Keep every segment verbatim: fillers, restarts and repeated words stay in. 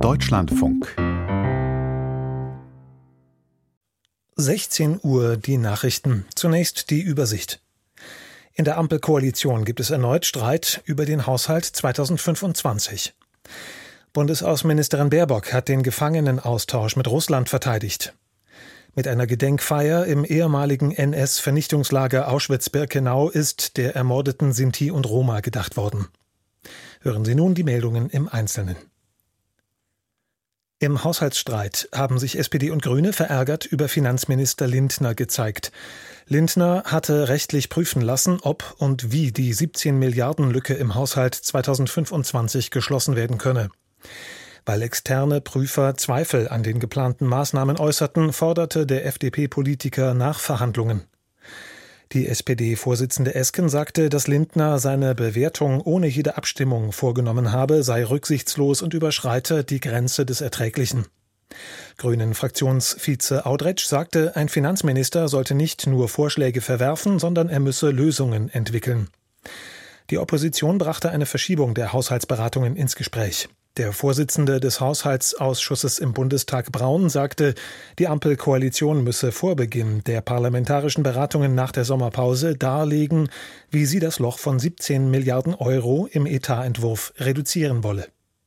Deutschlandfunk. sechzehn Uhr die Nachrichten. Zunächst die Übersicht. In der Ampelkoalition gibt es erneut Streit über den Haushalt zweitausendfünfundzwanzig. Bundesaußenministerin Baerbock hat den Gefangenenaustausch mit Russland verteidigt. Mit einer Gedenkfeier im ehemaligen N S-Vernichtungslager Auschwitz-Birkenau ist der ermordeten Sinti und Roma gedacht worden. Hören Sie nun die Meldungen im Einzelnen. Im Haushaltsstreit haben sich S P D und Grüne verärgert über Finanzminister Lindner gezeigt. Lindner hatte rechtlich prüfen lassen, ob und wie die siebzehn Milliarden Lücke im Haushalt zweitausendfünfundzwanzig geschlossen werden könne. Weil externe Prüfer Zweifel an den geplanten Maßnahmen äußerten, forderte der F D P-Politiker Nachverhandlungen. Die S P D-Vorsitzende Esken sagte, dass Lindner seine Bewertung ohne jede Abstimmung vorgenommen habe, sei rücksichtslos und überschreite die Grenze des Erträglichen. Grünen-Fraktionsvize Audretsch sagte, ein Finanzminister sollte nicht nur Vorschläge verwerfen, sondern er müsse Lösungen entwickeln. Die Opposition brachte eine Verschiebung der Haushaltsberatungen ins Gespräch. Der Vorsitzende des Haushaltsausschusses im Bundestag Braun sagte, die Ampelkoalition müsse vor Beginn der parlamentarischen Beratungen nach der Sommerpause darlegen, wie sie das Loch von siebzehn Milliarden Euro im Etatentwurf reduzieren wolle.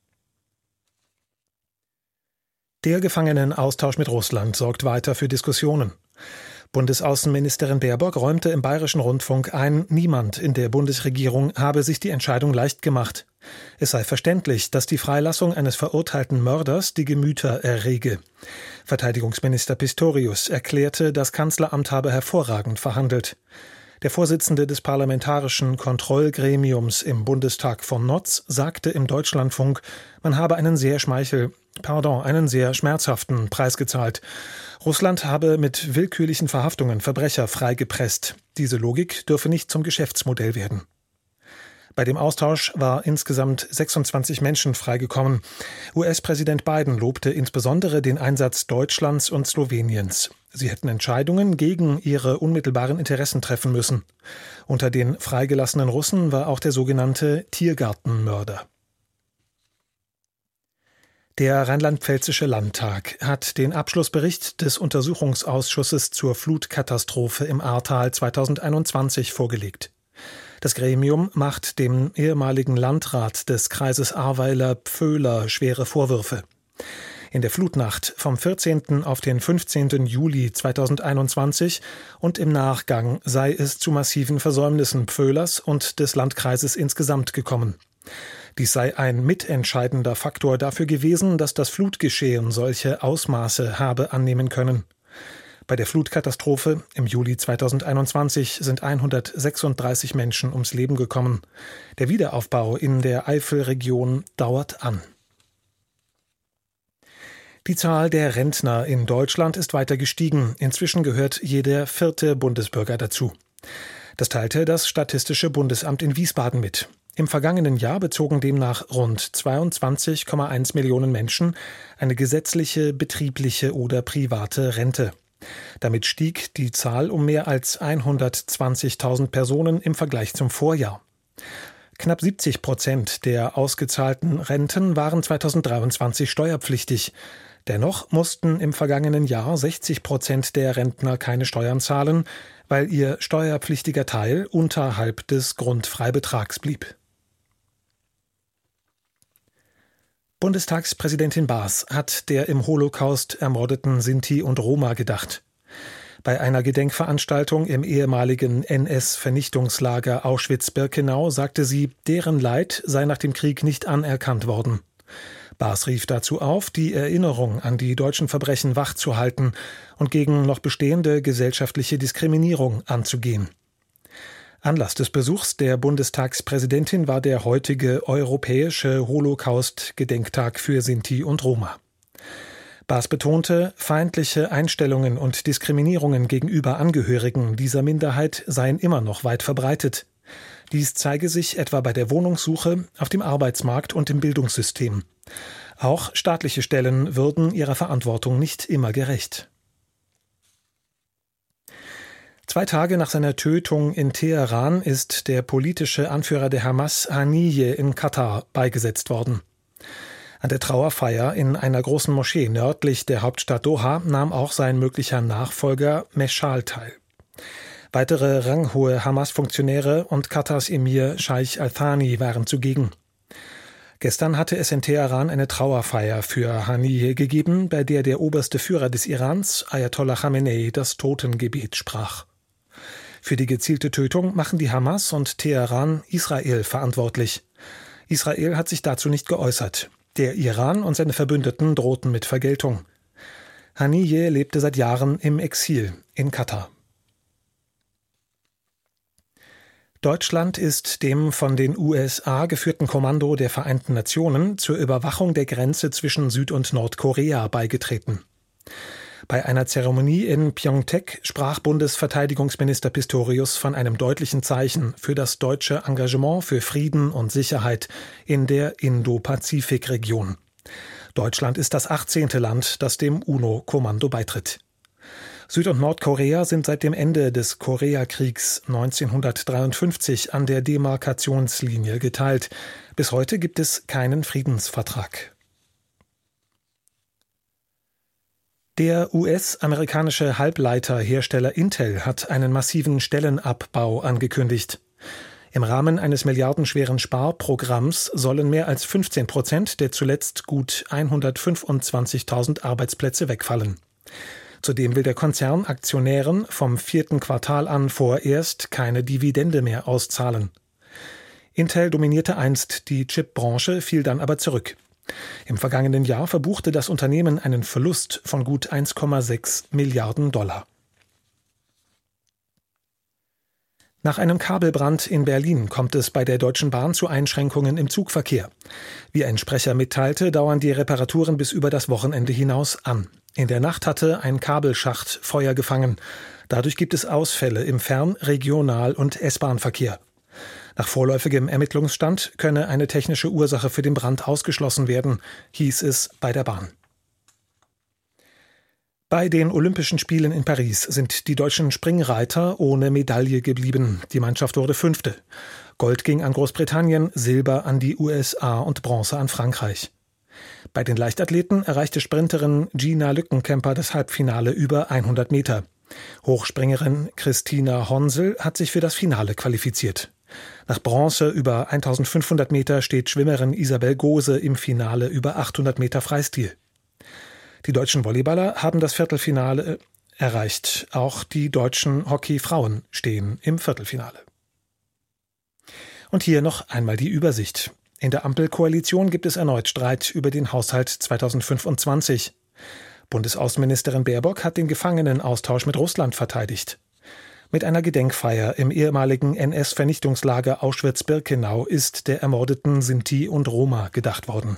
Der Gefangenenaustausch mit Russland sorgt weiter für Diskussionen. Bundesaußenministerin Baerbock räumte im Bayerischen Rundfunk ein, niemand in der Bundesregierung habe sich die Entscheidung leicht gemacht. Es sei verständlich, dass die Freilassung eines verurteilten Mörders die Gemüter errege. Verteidigungsminister Pistorius erklärte, das Kanzleramt habe hervorragend verhandelt. Der Vorsitzende des Parlamentarischen Kontrollgremiums im Bundestag von Notz sagte im Deutschlandfunk, man habe einen sehr schmeichel, pardon, einen sehr schmerzhaften Preis gezahlt. Russland habe mit willkürlichen Verhaftungen Verbrecher freigepresst. Diese Logik dürfe nicht zum Geschäftsmodell werden. Bei dem Austausch war insgesamt sechsundzwanzig Menschen freigekommen. U S-Präsident Biden lobte insbesondere den Einsatz Deutschlands und Sloweniens. Sie hätten Entscheidungen gegen ihre unmittelbaren Interessen treffen müssen. Unter den freigelassenen Russen war auch der sogenannte Tiergartenmörder. Der Rheinland-Pfälzische Landtag hat den Abschlussbericht des Untersuchungsausschusses zur Flutkatastrophe im Ahrtal zweitausendeinundzwanzig vorgelegt. Das Gremium macht dem ehemaligen Landrat des Kreises Ahrweiler Pföhler schwere Vorwürfe. In der Flutnacht vom vierzehnten auf den fünfzehnten Juli zweitausendeinundzwanzig und im Nachgang sei es zu massiven Versäumnissen Pföhlers und des Landkreises insgesamt gekommen. Dies sei ein mitentscheidender Faktor dafür gewesen, dass das Flutgeschehen solche Ausmaße habe annehmen können. Bei der Flutkatastrophe im Juli zweitausendeinundzwanzig sind hundertsechsunddreißig Menschen ums Leben gekommen. Der Wiederaufbau in der Eifelregion dauert an. Die Zahl der Rentner in Deutschland ist weiter gestiegen. Inzwischen gehört jeder vierte Bundesbürger dazu. Das teilte das Statistische Bundesamt in Wiesbaden mit. Im vergangenen Jahr bezogen demnach rund zweiundzwanzig Komma eins Millionen Menschen eine gesetzliche, betriebliche oder private Rente. Damit stieg die Zahl um mehr als hundertzwanzigtausend Personen im Vergleich zum Vorjahr. Knapp siebzig Prozent der ausgezahlten Renten waren zweitausenddreiundzwanzig steuerpflichtig. Dennoch mussten im vergangenen Jahr sechzig Prozent der Rentner keine Steuern zahlen, weil ihr steuerpflichtiger Teil unterhalb des Grundfreibetrags blieb. Bundestagspräsidentin Baas hat der im Holocaust ermordeten Sinti und Roma gedacht. Bei einer Gedenkveranstaltung im ehemaligen N S-Vernichtungslager Auschwitz-Birkenau sagte sie, deren Leid sei nach dem Krieg nicht anerkannt worden. Baas rief dazu auf, die Erinnerung an die deutschen Verbrechen wachzuhalten und gegen noch bestehende gesellschaftliche Diskriminierung anzugehen. Anlass des Besuchs der Bundestagspräsidentin war der heutige europäische Holocaust-Gedenktag für Sinti und Roma. Baas betonte, feindliche Einstellungen und Diskriminierungen gegenüber Angehörigen dieser Minderheit seien immer noch weit verbreitet. Dies zeige sich etwa bei der Wohnungssuche, auf dem Arbeitsmarkt und im Bildungssystem. Auch staatliche Stellen würden ihrer Verantwortung nicht immer gerecht. Zwei Tage nach seiner Tötung in Teheran ist der politische Anführer der Hamas, Haniyeh, in Katar beigesetzt worden. An der Trauerfeier in einer großen Moschee nördlich der Hauptstadt Doha nahm auch sein möglicher Nachfolger Meshal teil. Weitere ranghohe Hamas-Funktionäre und Katars Emir Scheich Al-Thani waren zugegen. Gestern hatte es in Teheran eine Trauerfeier für Haniyeh gegeben, bei der der oberste Führer des Irans, Ayatollah Khamenei, das Totengebet sprach. Für die gezielte Tötung machen die Hamas und Teheran Israel verantwortlich. Israel hat sich dazu nicht geäußert. Der Iran und seine Verbündeten drohten mit Vergeltung. Haniyeh lebte seit Jahren im Exil in Katar. Deutschland ist dem von den U S A geführten Kommando der Vereinten Nationen zur Überwachung der Grenze zwischen Süd- und Nordkorea beigetreten. Bei einer Zeremonie in Pyeongtaek sprach Bundesverteidigungsminister Pistorius von einem deutlichen Zeichen für das deutsche Engagement für Frieden und Sicherheit in der Indo-Pazifik-Region. Deutschland ist das achtzehnte Land, das dem UNO-Kommando beitritt. Süd- und Nordkorea sind seit dem Ende des Koreakriegs neunzehnhundertdreiundfünfzig an der Demarkationslinie geteilt. Bis heute gibt es keinen Friedensvertrag. Der U S-amerikanische Halbleiterhersteller Intel hat einen massiven Stellenabbau angekündigt. Im Rahmen eines milliardenschweren Sparprogramms sollen mehr als fünfzehn Prozent der zuletzt gut hundertfünfundzwanzigtausend Arbeitsplätze wegfallen. Zudem will der Konzern Aktionären vom vierten Quartal an vorerst keine Dividende mehr auszahlen. Intel dominierte einst die Chipbranche, fiel dann aber zurück. Im vergangenen Jahr verbuchte das Unternehmen einen Verlust von gut eins Komma sechs Milliarden Dollar. Nach einem Kabelbrand in Berlin kommt es bei der Deutschen Bahn zu Einschränkungen im Zugverkehr. Wie ein Sprecher mitteilte, dauern die Reparaturen bis über das Wochenende hinaus an. In der Nacht hatte ein Kabelschacht Feuer gefangen. Dadurch gibt es Ausfälle im Fern-, Regional- und S-Bahn-Verkehr. Nach vorläufigem Ermittlungsstand könne eine technische Ursache für den Brand ausgeschlossen werden, hieß es bei der Bahn. Bei den Olympischen Spielen in Paris sind die deutschen Springreiter ohne Medaille geblieben. Die Mannschaft wurde Fünfte. Gold ging an Großbritannien, Silber an die U S A und Bronze an Frankreich. Bei den Leichtathleten erreichte Sprinterin Gina Lückenkämper das Halbfinale über hundert Meter. Hochspringerin Christina Honsel hat sich für das Finale qualifiziert. Nach Bronze über eintausendfünfhundert Meter steht Schwimmerin Isabel Gose im Finale über achthundert Meter Freistil. Die deutschen Volleyballer haben das Viertelfinale erreicht. Auch die deutschen Hockeyfrauen stehen im Viertelfinale. Und hier noch einmal die Übersicht. In der Ampelkoalition gibt es erneut Streit über den Haushalt zweitausendfünfundzwanzig. Bundesaußenministerin Baerbock hat den Gefangenenaustausch mit Russland verteidigt. Mit einer Gedenkfeier im ehemaligen N S-Vernichtungslager Auschwitz-Birkenau ist der ermordeten Sinti und Roma gedacht worden.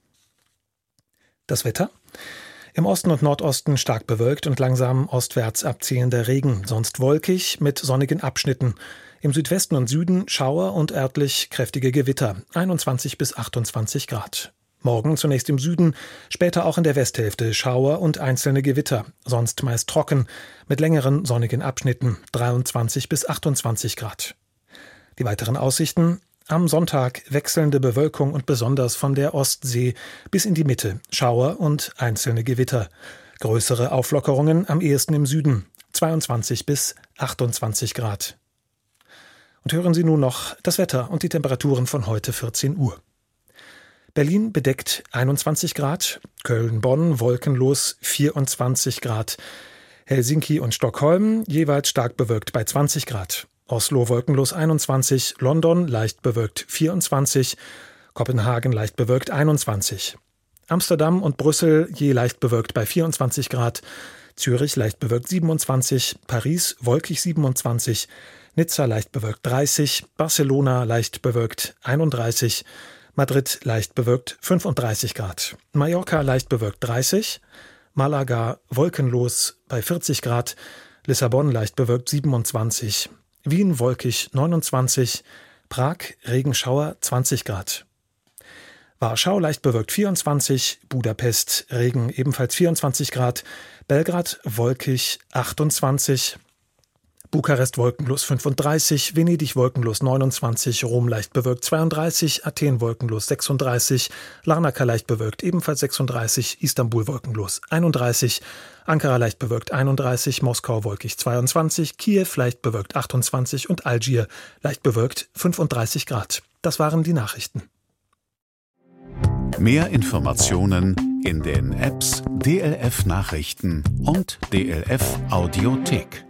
Das Wetter? Im Osten und Nordosten stark bewölkt und langsam ostwärts abziehender Regen, sonst wolkig mit sonnigen Abschnitten. Im Südwesten und Süden Schauer und örtlich kräftige Gewitter, einundzwanzig bis achtundzwanzig Grad. Morgen zunächst im Süden, später auch in der Westhälfte Schauer und einzelne Gewitter, sonst meist trocken, mit längeren sonnigen Abschnitten, dreiundzwanzig bis achtundzwanzig Grad. Die weiteren Aussichten: am Sonntag wechselnde Bewölkung und besonders von der Ostsee bis in die Mitte Schauer und einzelne Gewitter. Größere Auflockerungen am ehesten im Süden, zweiundzwanzig bis achtundzwanzig Grad. Und hören Sie nun noch das Wetter und die Temperaturen von heute vierzehn Uhr. Berlin bedeckt einundzwanzig Grad, Köln-Bonn wolkenlos vierundzwanzig Grad, Helsinki und Stockholm jeweils stark bewölkt bei zwanzig Grad, Oslo wolkenlos einundzwanzig, London leicht bewölkt vierundzwanzig, Kopenhagen leicht bewölkt einundzwanzig, Amsterdam und Brüssel je leicht bewölkt bei vierundzwanzig Grad, Zürich leicht bewölkt siebenundzwanzig, Paris wolkig siebenundzwanzig, Nizza leicht bewölkt dreißig, Barcelona leicht bewölkt einunddreißig, Madrid leicht bewölkt fünfunddreißig Grad, Mallorca leicht bewölkt dreißig, Malaga wolkenlos bei vierzig Grad, Lissabon leicht bewölkt siebenundzwanzig, Wien wolkig neunundzwanzig, Prag Regenschauer zwanzig Grad. Warschau leicht bewölkt vierundzwanzig, Budapest Regen ebenfalls vierundzwanzig Grad, Belgrad wolkig achtundzwanzig, Bukarest wolkenlos fünfunddreißig, Venedig wolkenlos neunundzwanzig, Rom leicht bewölkt zweiunddreißig, Athen wolkenlos sechsunddreißig, Larnaca leicht bewölkt ebenfalls sechsunddreißig, Istanbul wolkenlos einunddreißig, Ankara leicht bewölkt einunddreißig, Moskau wolkig zweiundzwanzig, Kiew leicht bewölkt achtundzwanzig und Algier leicht bewölkt fünfunddreißig Grad. Das waren die Nachrichten. Mehr Informationen in den Apps D L F Nachrichten und D L F Audiothek.